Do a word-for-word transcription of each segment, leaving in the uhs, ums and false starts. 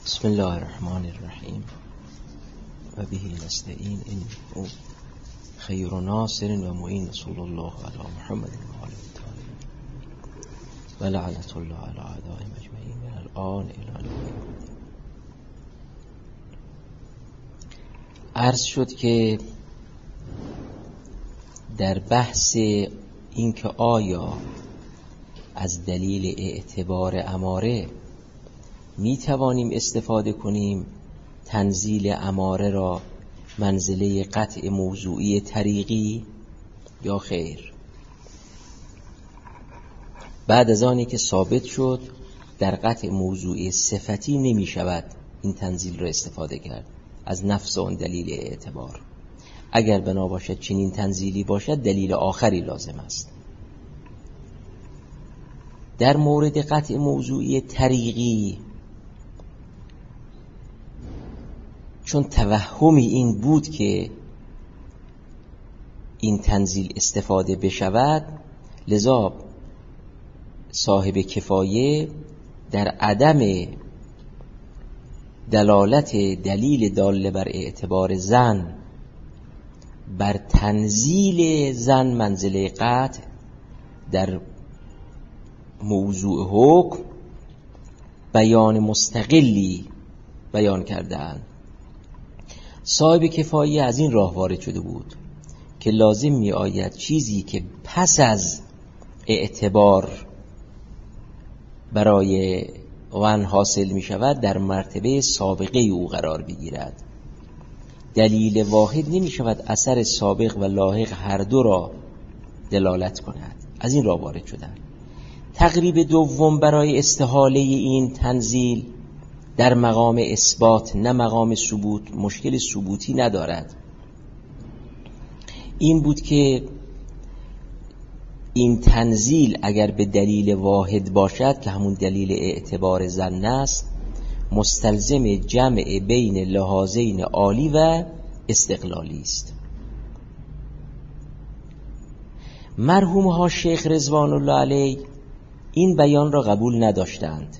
بسم الله الرحمن الرحیم و به نستعین انه خیر ناصر و معین صلی الله علی محمد و آله الطاهرین و لعنت الله علی اعدائهم اجمعین من الان الی یوم. عرض شد که در بحث اینکه آیا از دلیل اعتبار اماره می توانیم استفاده کنیم تنزیل اماره را منزله قطع موضوعی طریقی یا خیر. بعد از آنی که ثابت شد در قطع موضوعی صفتی نمی شود این تنزیل را استفاده کرد از نفس آن دلیل اعتبار. اگر بنا باشد چنین تنزیلی باشد دلیل آخری لازم است. در مورد قطع موضوعی طریقی چون توهمی این بود که این تنزیل استفاده بشود، لذا صاحب کفایه در عدم دلالت دلیل داله بر اعتبار زن بر تنزیل زن منزله قطع در موضوع حکم بیان مستقلی بیان کردند. صاحب کفایه از این راه وارد شده بود که لازم می آید چیزی که پس از اعتبار برای ون حاصل می شود در مرتبه سابقه او قرار بگیرد. دلیل واحد نمی شود اثر سابق و لاحق هر دو را دلالت کند. از این راه وارد شدند. تقریب دوم برای استحاله این تنزیل در مقام اثبات نه مقام ثبوت، مشکل ثبوتی ندارد. این بود که این تنزیل اگر به دلیل واحد باشد که همون دلیل اعتبار ظن است، مستلزم جمع بین لحاظین عالی و استقلالی است. مرحوم ها شیخ رضوان الله علیه این بیان را قبول نداشتند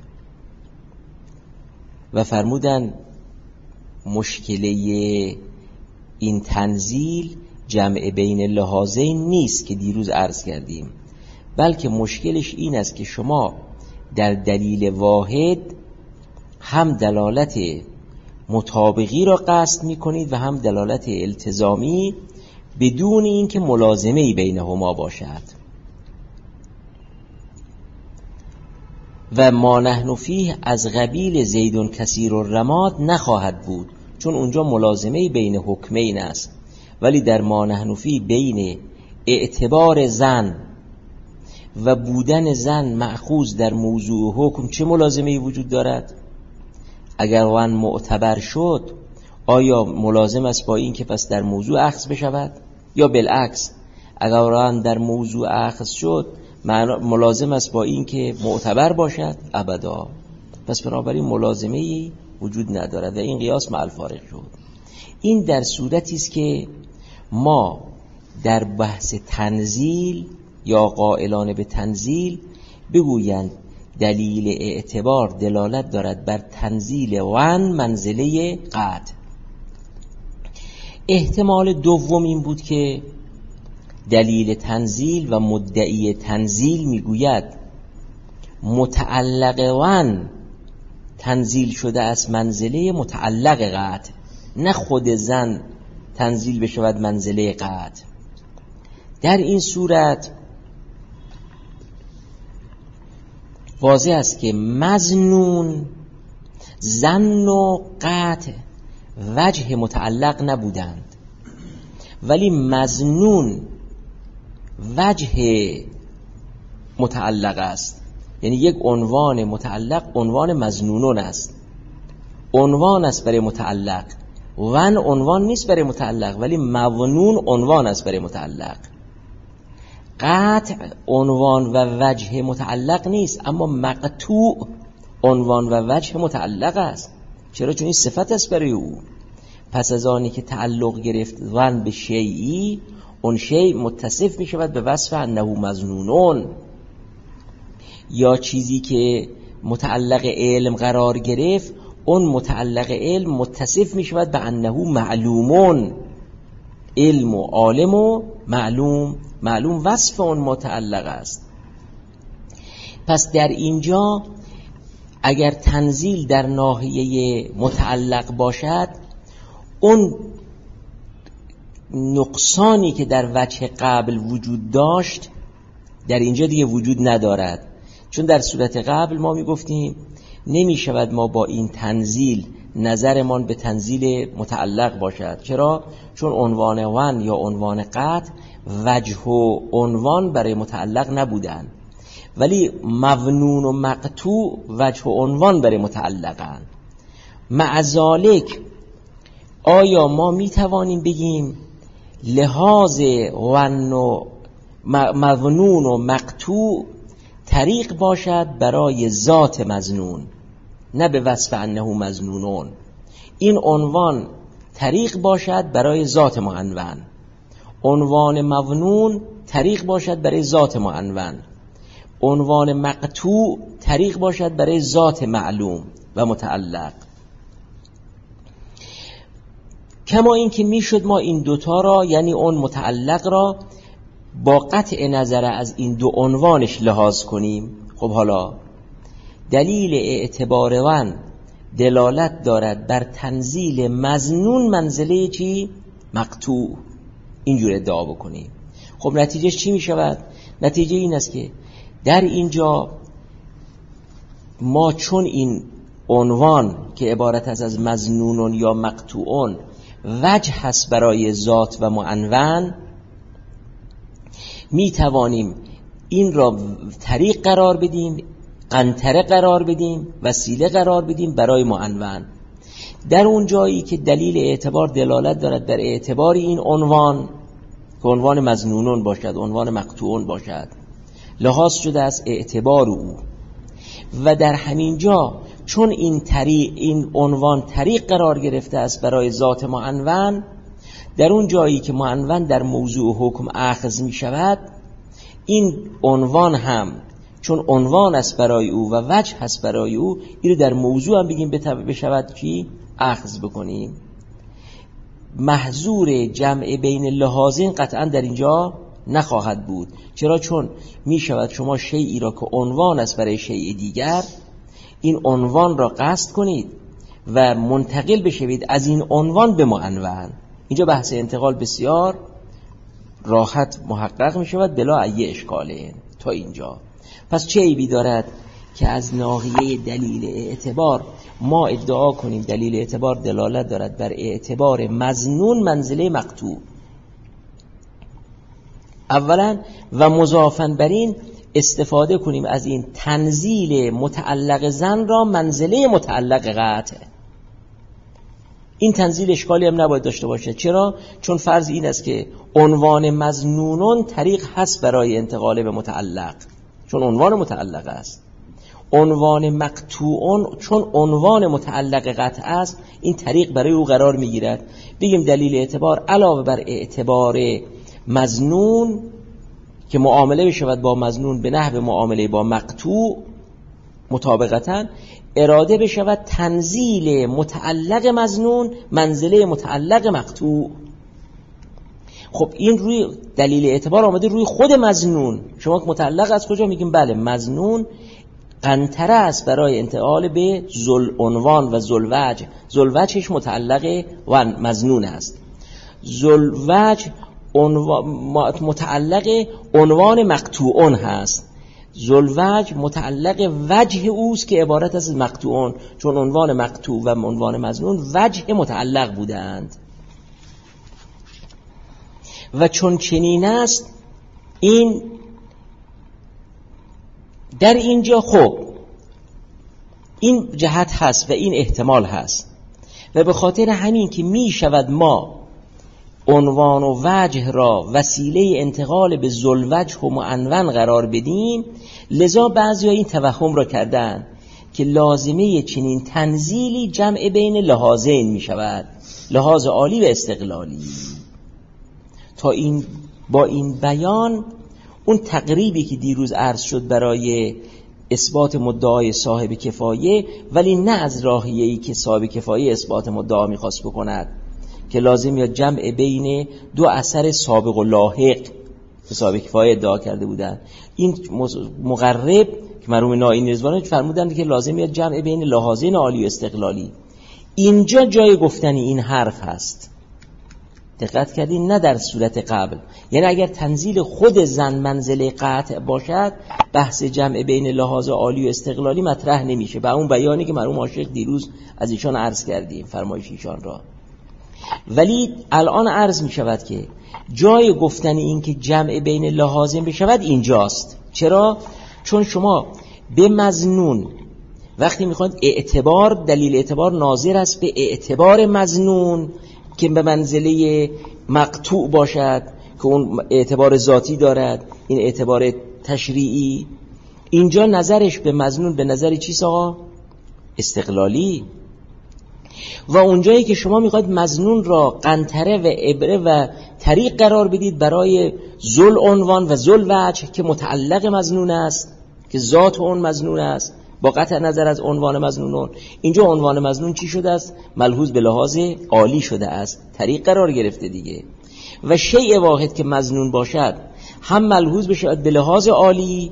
و فرمودند مشکله این تنزیل جمع بین لحاظین نیست که دیروز عرض کردیم، بلکه مشکلش این است که شما در دلیل واحد هم دلالت مطابقی را قصد می کنید و هم دلالت التزامی بدون اینکه ملازمه‌ای بینهما باشد. و ما نحن فیه از قبیل زیدون کثیر الرماد نخواهد بود، چون اونجا ملازمه بین حکمین است. ولی در ما نحن فیه بین اعتبار زن و بودن زن مأخوذ در موضوع حکم چه ملازمه‌ای وجود دارد؟ اگر وان معتبر شد آیا ملازم است با این که پس در موضوع اخذ بشود؟ یا بالعکس اگر وان در موضوع اخذ شد ملازم است با این که معتبر باشد؟ ابدا. پس بنابراین ملازمه‌ای وجود ندارد و این قیاس مع الفارق شد. این در صورتی است که ما در بحث تنزیل یا قائلان به تنزیل بگویند دلیل اعتبار دلالت دارد بر تنزیل ون منزله قطع. احتمال دوم این بود که دلیل تنزیل و مدعی تنزیل میگوید متعلق ون تنزیل شده از منزله متعلق قطع، نه خود زن تنزیل بشود منزله قطع. در این صورت واضح است که مظنون ظن و قطع وجه متعلق نبودند، ولی مظنون وجه متعلق است. یعنی یک عنوان متعلق عنوان مظنونون است، عنوان است برای متعلق. ون عنوان نیست برای متعلق، ولی مظنون عنوان است برای متعلق. قطع عنوان و وجه متعلق نیست، اما مقطوع عنوان و وجه متعلق است. چرا؟ چون این صفت است برای او. پس از آنی که تعلق گرفت ون به شیئی، اون شیء متصف می شود به وصف انه مظنونون. یا چیزی که متعلق علم قرار گرفت اون متعلق علم متصف می شود به انه معلومون، علم و عالم و معلوم، معلوم وصف اون متعلق است. پس در اینجا اگر تنزیل در ناحیه متعلق باشد، اون نقصانی که در وجه قبل وجود داشت در اینجا دیگه وجود ندارد. چون در صورت قبل ما می گفتیم نمی شود ما با این تنزیل نظرمان به تنزیل متعلق باشد. چرا؟ چون عنوان ون یا عنوان قطع وجه و عنوان برای متعلق نبودن، ولی مظنون و مقطوع وجه و عنوان برای متعلقن. مع ذالک آیا ما می توانیم بگیم لحاظ ون و مظنون و مقطوع طریق باشد برای ذات مظنون، نه به وصف انه مظنونون. این عنوان طریق باشد برای ذات معنون، عنوان مظنون طریق باشد برای ذات معنون، عنوان مقطوع طریق باشد برای ذات معلوم و متعلق. کما این که میشد ما این دوتا را، یعنی اون متعلق را، با قطع نظر از این دو عنوانش لحاظ کنیم. خب حالا دلیل اعتبار ون دلالت دارد بر تنزیل مظنون منزله چی؟ مقطوع. اینجور ادعا بکنیم. خب نتیجهش چی می شود؟ نتیجه این است که در اینجا ما چون این عنوان که عبارت است از مظنون یا مقطوعون وجه هست برای ذات و معنون، می توانیم این را طریق قرار بدیم، قنطره قرار بدیم، وسیله قرار بدیم برای معنون. در اون جایی که دلیل اعتبار دلالت دارد بر اعتبار این عنوان که عنوان مظنونون باشد، عنوان مقطوعون باشد، لحاظ شده از اعتبار او. و در همین جا چون این طریق، این عنوان طریق قرار گرفته است برای ذات معنون، در اون جایی که معنون در موضوع حکم اخذ می شود، این عنوان هم چون عنوان است برای او و وجه هست برای او، این رو در موضوع هم بگیم بشود کی اخذ بکنیم. محظور جمع بین لحاظین قطعا در اینجا نخواهد بود. چرا؟ چون می شود شما شیئی را که عنوان است برای شیء دیگر، این عنوان را قصد کنید و منتقل بشوید از این عنوان به معنون. اینجا بحث انتقال بسیار راحت محقق می شود بلا ای اشکاله. تا اینجا پس چه عیبی دارد که از ناحیه دلیل اعتبار ما ادعا کنیم دلیل اعتبار دلالت دارد بر اعتبار مظنون منزله مقطوع؟ اولا و مضافاً بر این استفاده کنیم از این تنزیل متعلق زن را منزله متعلق قطع. این تنزیل اشکالی هم نباید داشته باشه. چرا؟ چون فرض این است که عنوان مظنونون طریق هست برای انتقال به متعلق، چون عنوان متعلق است. عنوان مقطوعون چون عنوان متعلق قطع است، این طریق برای او قرار میگیرد. بگیم دلیل اعتبار علاوه بر اعتبار مظنون که معامله بشود با مظنون به نحو معامله با مقطوع مطابقتاً، اراده بشود تنزیل متعلق مظنون منزله متعلق مقطوع. خب این روی دلیل اعتبار آمده روی خود مظنون. شما که متعلق از کجا میگیم؟ بله مظنون قنطره است برای انتقال به ذل عنوان و ذل وجه. ذل وجهش متعلق و مظنون است. ذل وجه متعلق عنوان مقطوعون هست. ذل وجه متعلق وجه اوست که عبارت است از مقطوعون، چون عنوان مقطوع و عنوان مظنون وجه متعلق بودند. و چون چنین است، این در اینجا خب این جهت هست و این احتمال هست و به خاطر همین که می شود ما عنوان و وجه را وسیله انتقال به ذل وجه و معنون قرار بدیم، لذا بعضی ها این توهم را کردن که لازمه چنین تنزیلی جمع بین لحاظین می شود، لحاظ عالی و استقلالی. تا این با این بیان اون تقریبی که دیروز عرض شد برای اثبات مدعای صاحب کفایه، ولی نه از راهیه‌ای که صاحب کفایه اثبات مدعا میخواست بکند که لازم یا جمع بین دو اثر سابق و لاحق که صاحب کفایه ادعا کرده بودند. این مقرب که مرحوم ناینی رضوانی فرمودند که لازم یا جمع بین لحاظین عالی و استقلالی. اینجا جای گفتنی این حرف هست، دقت کردین؟ نه در صورت قبل. یعنی اگر تنزیل خود زن منزله قطع باشد، بحث جمع بین لحاظ عالی و استقلالی مطرح نمیشه. با اون بیانی که مرحوم عاشق دیروز از ایشان عرض کردیم، فرمایش ایشان را. ولی الان عرض می شود که جای گفتن این که جمع بین لحاظین بشود اینجاست. چرا؟ چون شما به مظنون وقتی میخواید اعتبار، دلیل اعتبار ناظر است به اعتبار مظنون که به منزله مقطوع باشد که اون اعتبار ذاتی دارد، این اعتبار تشریعی. اینجا نظرش به مظنون به نظر چیست آقا؟ استقلالی. و اونجایی که شما میخواید مظنون را قنطره و عبره و طریق قرار بدید برای ذل عنوان و ذل وجه که متعلق مظنون است، که ذات اون مظنون است با قطع نظر از عنوان مظنون، اینجا عنوان مظنون چی شده است؟ ملحوظ به لحاظ عالی شده است، طریق قرار گرفته دیگه. و شیء واحد که مظنون باشد هم ملحوظ بشود به لحاظ عالی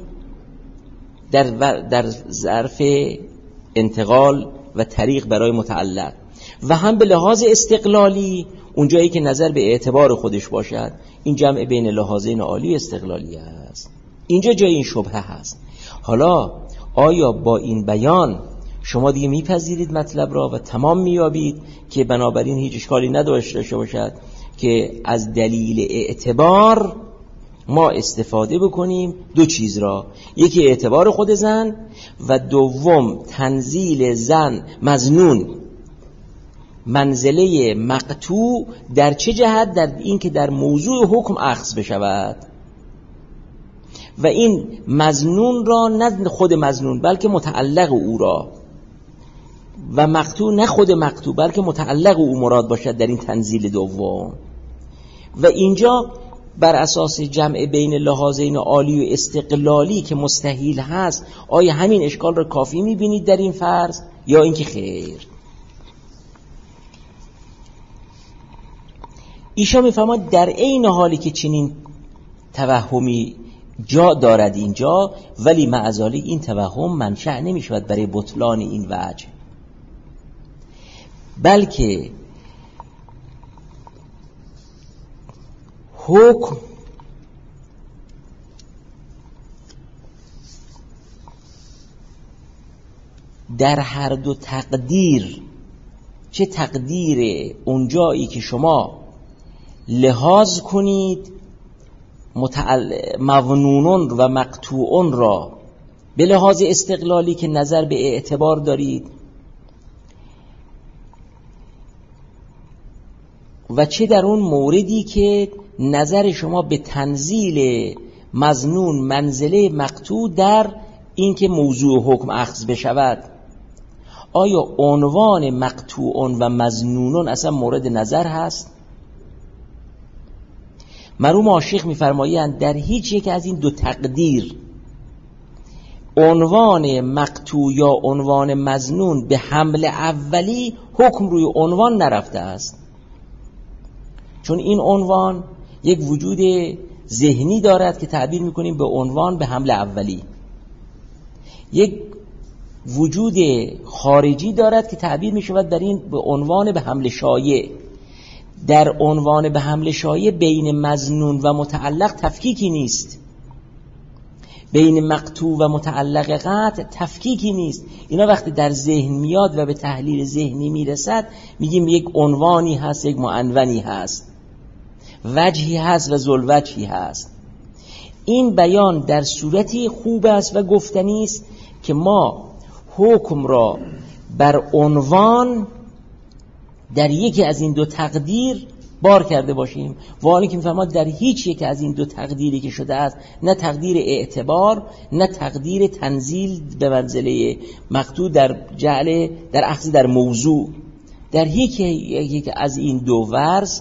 در در ظرف انتقال و طریق برای متعلق، و هم به لحاظ استقلالی اونجایی که نظر به اعتبار خودش باشد. این جمع بین لحاظین عالی استقلالی است. اینجا جای این شبهه هست. حالا آیا با این بیان شما دیگه میپذیرید مطلب را و تمام میابید که بنابراین هیچ اشکالی نداشته باشد که از دلیل اعتبار ما استفاده بکنیم دو چیز را، یکی اعتبار خود زن و دوم تنزیل زن مظنون منزله مقطوع. در چه جهت؟ در این که در موضوع حکم اخذ بشود و این مظنون را نه خود مظنون بلکه متعلق او را، و مقطوع نه خود مقطوع بلکه متعلق او مراد باشد در این تنزیل دوم. و اینجا بر اساس جمع بین لحاظین عالی و استقلالی که مستحیل هست، آیا همین اشکال را کافی میبینید در این فرض یا اینکه خیر؟ ایشان میفهمد در عین حالی که چنین توهمی جا دارد اینجا، ولی معذالی این توهم منشأ نمیشود برای بطلان این وجه، بلکه حکم در هر دو تقدیر، چه تقدیر اونجایی که شما لحاظ کنید متعل... مظنونون و مقطوعون را به لحاظ استقلالی که نظر به اعتبار دارید، و چه در اون موردی که نظر شما به تنزیل مظنون منزله مقطوع در این که موضوع حکم اخذ بشود، آیا عنوان مقطوعون و مظنونون اصلا مورد نظر هست؟ مرحوم عاشق می‌فرمایند در هیچ یک از این دو تقدیر عنوان مقطوع یا عنوان مظنون به حمل اولی حکم روی عنوان نرفته است، چون این عنوان یک وجود ذهنی دارد که تعبیر می‌کنیم به عنوان به حمل اولی، یک وجود خارجی دارد که تعبیر می‌شود در این به عنوان به حمل شایع. در عنوان به حمل شایع بین مظنون و متعلق تفکیکی نیست، بین مقطوع و متعلق قطع تفکیکی نیست. اینا وقتی در ذهن میاد و به تحلیل ذهنی میرسد میگیم یک عنوانی هست، یک معنونی هست، وجهی هست و ذوالوجهی هست. این بیان در صورتی خوب است و گفتنی است که ما حکم را بر عنوان در یکی از این دو تقدیر بار کرده باشیم، و حالی که می‌فرماد در هیچ یک از این دو تقدیری که شده است، نه تقدیر اعتبار نه تقدیر تنزیل به منزله مقطوع در جعل در اخذ در موضوع، در یکی یک از این دو ورز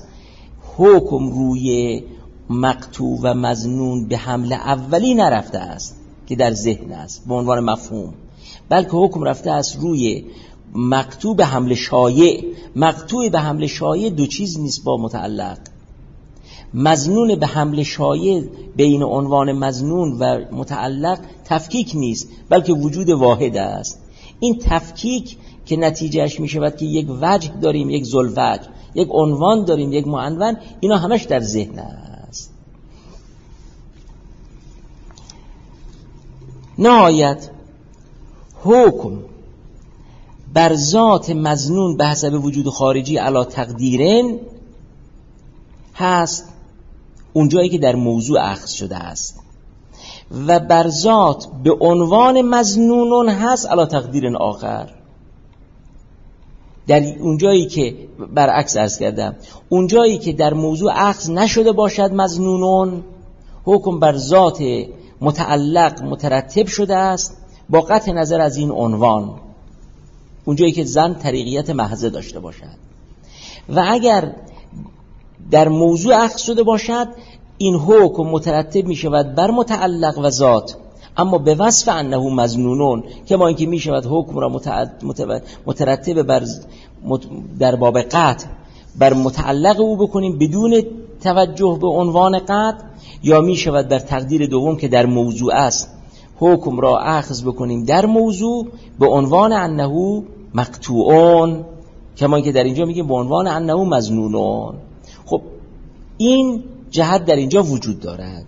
حکم روی مقطوع و مظنون به حمل اولی نرفته است که در ذهن است به عنوان مفهوم، بلکه حکم رفته است روی مقطوع به حمل شایع. مقطوع به حمل شایع دو چیز نیست با متعلق. مظنون به حمل شایع بین عنوان مظنون و متعلق تفکیک نیست، بلکه وجود واحد است. این تفکیک که نتیجهش می شود که یک وجه داریم، یک ذوالوجه، یک عنوان داریم، یک معنون، اینا همش در ذهن است. نهایت حکم بر ذات مظنون به حسب وجود خارجی علی تقدیرن هست اونجایی که در موضوع اخذ شده است، و بر ذات به عنوان مظنون هست علی تقدیر آخر. در اونجایی که برعکس عرض کردم، اونجایی که در موضوع اخذ نشده باشد مظنونون، حکم بر ذات متعلق مترتب شده است با قطع نظر از این عنوان، اونجایی که زن طریقیت محض داشته باشد. و اگر در موضوع اخذ شده باشد، این حکم مترتب می شود بر متعلق و ذات، اما به وصف انه مظنونون، که ما اینکه می شود حکم را مترتب بر در باب قطع بر متعلق او بکنیم بدون توجه به عنوان قطع، یا می شود در تقدیر دوم که در موضوع است حکم را اخذ بکنیم در موضوع به عنوان انه مقطوعون، کما اینکه در اینجا میگیم به عنوان انه مظنونون. خب این جهت در اینجا وجود دارد.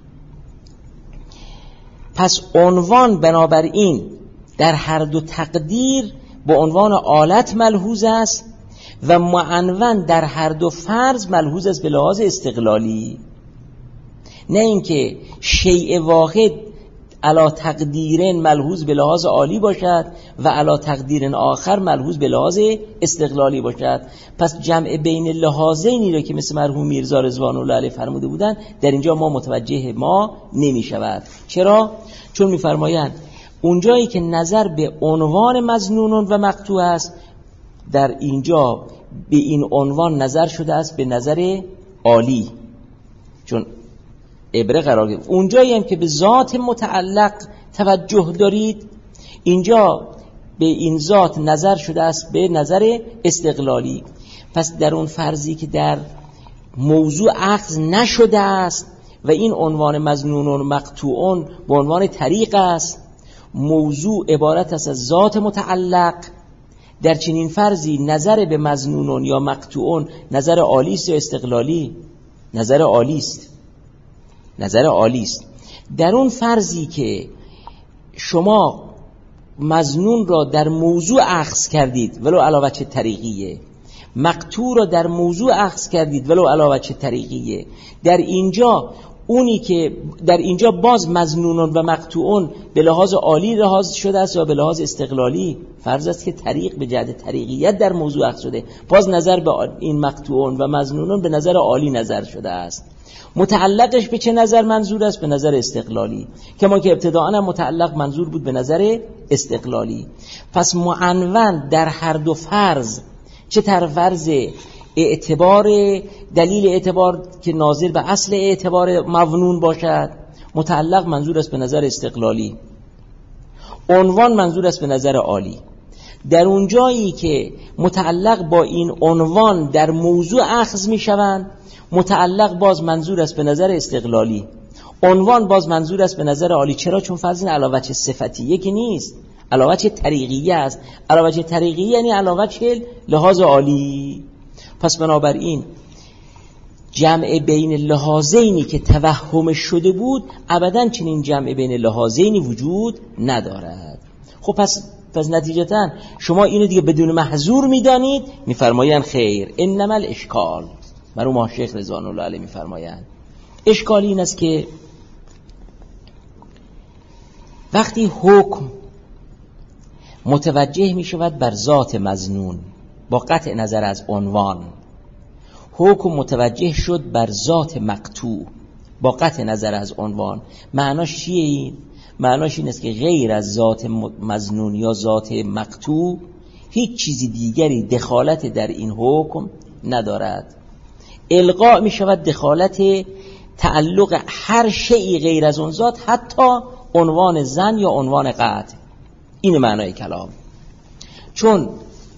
پس عنوان بنابراین در هر دو تقدیر به عنوان آلت ملحوظ است و معنون در هر دو فرض ملحوظ است به لحاظ استقلالی، نه اینکه شیء واحد علا تقدیرن ملحوظ به لحاظ عالی باشد و علا تقدیرن آخر ملحوظ به لحاظ استقلالی باشد. پس جمع بین لحاظینی را که مثل مرحوم میرزا رضوان الله علیه فرموده بودند در اینجا ما متوجه ما نمی شود. چرا؟ چون میفرمایند اونجایی که نظر به عنوان مظنونون و مقطوع است، در اینجا به این عنوان نظر شده است به نظر عالی، چون عبره قرار گرفت. اونجایی هم که به ذات متعلق توجه دارید، اینجا به این ذات نظر شده است به نظر استقلالی. پس در اون فرضی که در موضوع اخذ نشده است و این عنوان مظنونون مقطوعون به عنوان طریق است، موضوع عبارت است از ذات متعلق، در چنین فرضی نظر به مظنونون یا مقطوعون نظر عالی است یا استقلالی؟ نظر عالی است. نظر عالی است. در اون فرضی که شما مظنون را در موضوع اخذ کردید ولو علاوه چه طریقیه، مقطوع را در موضوع اخذ کردید ولو علاوه چه طریقیه، در اینجا اونی که در اینجا باز مظنونون و مقطوعون به لحاظ عالی لحاظ شده است یا به لحاظ استقلالی؟ فرض است که طریق به جهت طریقیت در موضوع اخذ شده، باز نظر به این مقطوعون و مظنونون به نظر عالی نظر شده است. متعلقش به چه نظر منظور است؟ به نظر استقلالی، که ما که ابتداءً متعلق منظور بود به نظر استقلالی. پس معنون در هر دو فرض، چه تر فرض اعتبار دلیل اعتبار که ناظر به اصل اعتبار مظنون باشد، متعلق منظور است به نظر استقلالی، عنوان منظور است به نظر عالی. در اون جایی که متعلق با این عنوان در موضوع اخذ می شوند، متعلق باز منظور است به نظر استقلالی، عنوان باز منظور است به نظر عالی. چرا؟ چون فرض این علاوه چه صفتیه که نیست، علاوه چه طریقیه است. علاوه چه طریقیه یعنی علاوه چه لحاظ عالی. پس بنابراین جمع بین لحاظینی که توهم شده بود ابداً چنین جمع بین لحاظینی وجود ندارد. خب پس پس نتیجتاً شما اینو دیگه بدون محظور میدانید. میفرمایند خیر، انما الاشکال، مرحوم ما شیخ رضوان الله علیه میفرمایند اشکال این است که وقتی حکم متوجه می شود بر ذات مظنون با قطع نظر از عنوان، حکم متوجه شد بر ذات مقطوع با قطع نظر از عنوان، معناش چیه این؟ معناش این است که غیر از ذات مظنون یا ذات مقطوع هیچ چیزی دیگری دخالت در این حکم ندارد. القاء می شود دخالت تعلق هر شیئی غیر از اون ذات، حتی عنوان زن یا عنوان قطع. این معنای کلام. چون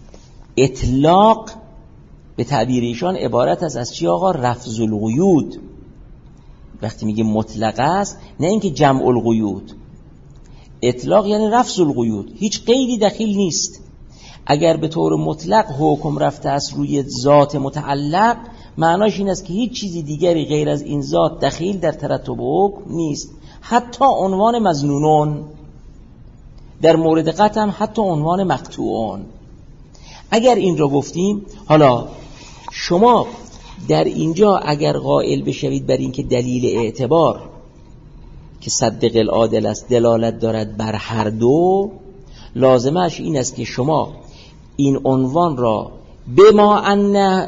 اطلاق به تعبیر ایشان عبارت است از چی آقا؟ رفض القیود. وقتی میگه مطلق است نه اینکه جمع القیود. اطلاق یعنی رفض القیود، هیچ قیدی دخیل نیست. اگر به طور مطلق حکم رفته است روی ذات متعلق، معناش این است که هیچ چیزی دیگری غیر از این ذات دخیل در ترتب حکم نیست. حتی عنوان مظنونون، در مورد قطع هم حتی عنوان مقطوعون. اگر این را گفتیم، حالا شما در اینجا اگر قائل بشوید بر این که دلیل اعتبار که صدق العادل است دلالت دارد بر هر دو، لازمش این است که شما این عنوان را بما ان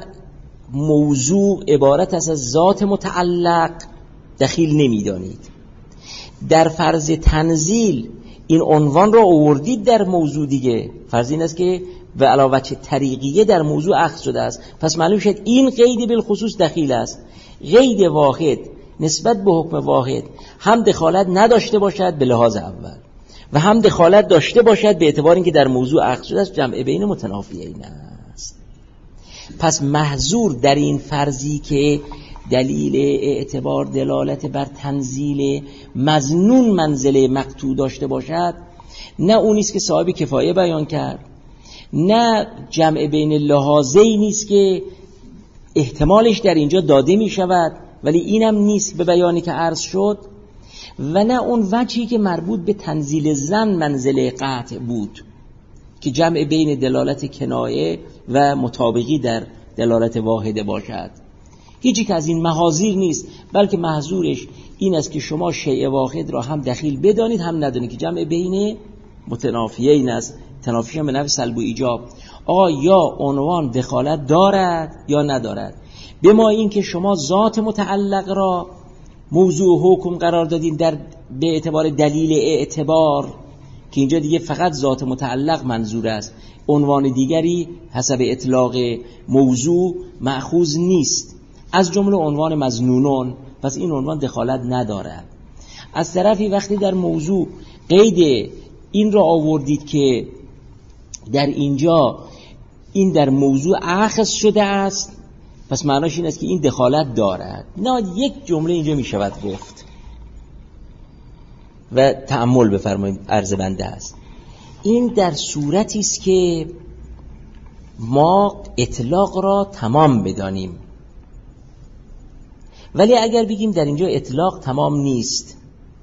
موضوع عبارت است از ذات متعلق دخیل نمیدانید. در فرض تنزیل این عنوان را آوردید در موضوع دیگه، فرض این است که به علاوه طریقیه در موضوع اخذ شده است، پس معلوم شد این قید بالخصوص دخیل است. قید واحد نسبت به حکم واحد هم دخالت نداشته باشد به لحاظ اول و هم دخالت داشته باشد به اعتبار اینکه در موضوع اخذ شده است، جمع بین متنافیین است. پس محظور در این فرضی که دلیل اعتبار دلالت بر تنزیل مظنون منزله مقطوع داشته باشد، نه اونیست که صاحب کفایه بیان کرد، نه جمع بین لحاظه‌ای نیست که احتمالش در اینجا داده می شود ولی اینم نیست به بیانی که عرض شد، و نه اون وجهی که مربوط به تنزیل زن منزله قطع بود که جمع بین دلالت کنایه و مطابقی در دلالت واحده باشد. هیچی که از این محاذیر نیست، بلکه محظورش این است که شما شیء واحد را هم دخیل بدانید هم ندانید که جمع بین متنافیین است. تنافیش هم به نفع سلب و ایجاب. آقا یا عنوان دخالت دارد یا ندارد. به ما این که شما ذات متعلق را موضوع حکم قرار دادین در به اعتبار دلیل اعتبار که اینجا دیگه فقط ذات متعلق منظور است، عنوان دیگری حسب اطلاق موضوع مأخوذ نیست، از جمله عنوان مظنونون، پس این عنوان دخالت ندارد. از طرفی وقتی در موضوع قید این را آوردید که در اینجا این در موضوع اخذ شده است، پس معناش این است که این دخالت دارد. نه، یک جمله اینجا می شود گفت و تأمل بفرمایید، عرض بنده است. این در صورتی است که ما اطلاق را تمام بدانیم، ولی اگر بگیم در اینجا اطلاق تمام نیست،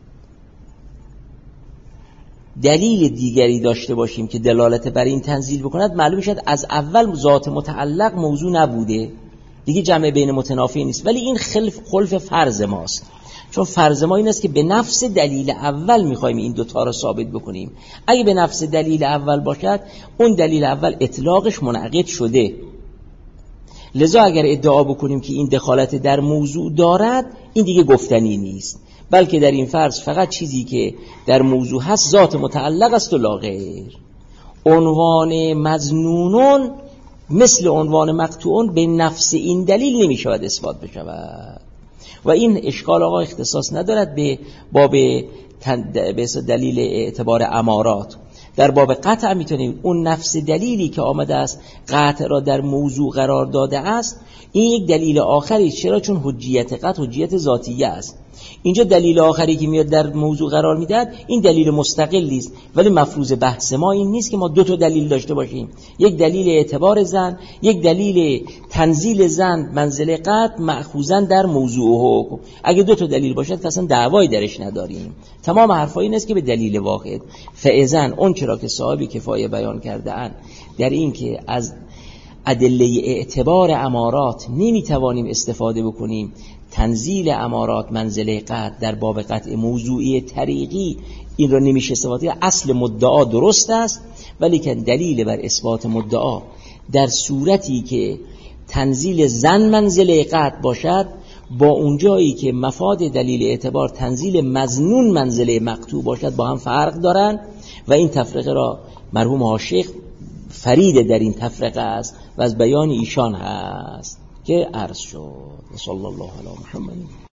دلیل دیگری داشته باشیم که دلالت بر این تنزیل بکند، معلوم شد از اول ذات متعلق موضوع نبوده دیگه، جمع بین متنافی نیست. ولی این خلف خلف فرض ماست، چون فرض ما این است که به نفس دلیل اول میخوایم این دوتا رو ثابت بکنیم. اگه به نفس دلیل اول باشد، اون دلیل اول اطلاقش منعقد شده، لذا اگر ادعا بکنیم که این دخالت در موضوع دارد، این دیگه گفتنی نیست، بلکه در این فرض فقط چیزی که در موضوع هست ذات متعلق است و لا غیر. عنوان مظنونون مثل عنوان مقطوعون به نفس این دلیل نمی شود اثبات بشود و این اشکال آقا اختصاص ندارد به باب به دلیل اعتبار امارات. در باب قطع میتونیم اون نفس دلیلی که آمده است قطع را در موضوع قرار داده است، این یک دلیل آخری. چرا؟ چون حجیت قطع حجیت ذاتیه است. اینجا دلیل آخری که میاد در موضوع قرار میداد این دلیل مستقلی است، ولی مفروض بحث ما این نیست که ما دو تا دلیل داشته باشیم، یک دلیل اعتبار زن، یک دلیل تنزیل زن منزله قطع مأخوذن در موضوع حکم. اگه دو تا دلیل باشد اصلا دعوایی درش نداریم. تمام حرفا این است که به دلیل واحد. فاذن اون چرا که صاحب کفایه بیان کرده اند در این که از ادله اعتبار امارات نمیتوانیم استفاده بکنیم، تنزیل امارات منزله قطع در باب قطع موضوعی طریقی این را نمیشه استفاده. اصل مدعا درست است، ولی که دلیل بر اثبات مدعا در صورتی که تنزیل زن منزله قطع باشد، با اونجایی که مفاد دلیل اعتبار تنزیل مظنون منزله مقطوع باشد با هم فرق دارن و این تفرقه را مرحوم حاشیخ فرید در این تفرقه است و از بیان ایشان هست که عرض شد. صلی الله علی محمد.